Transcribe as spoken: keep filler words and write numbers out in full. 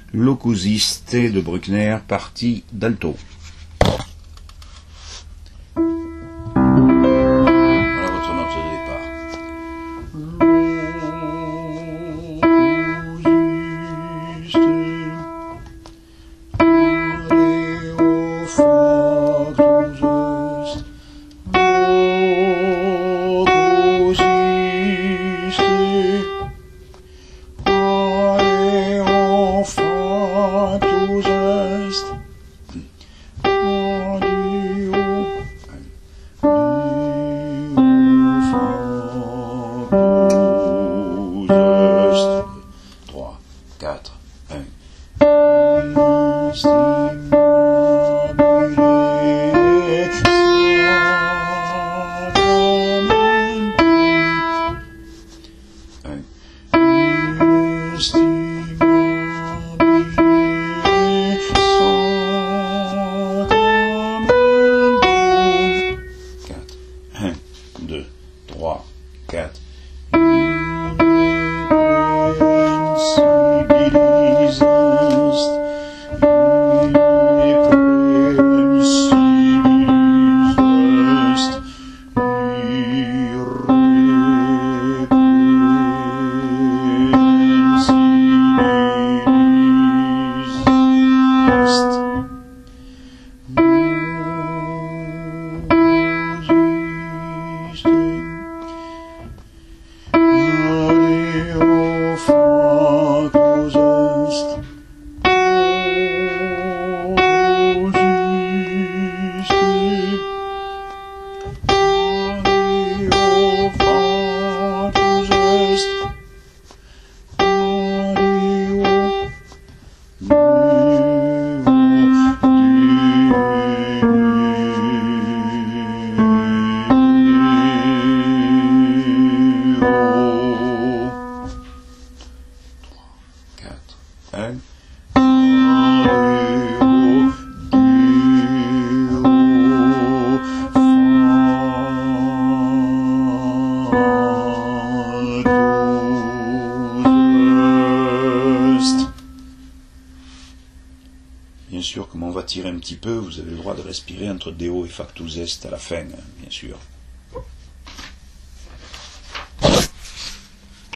Locusiste de Bruckner, partie d'alto. Voilà votre note de départ. quatre, un. un, deux, trois, quatre. un. Bien sûr, comme on va tirer un petit peu, vous avez le droit de respirer entre Deo et Factus Est à la fin, hein, bien sûr.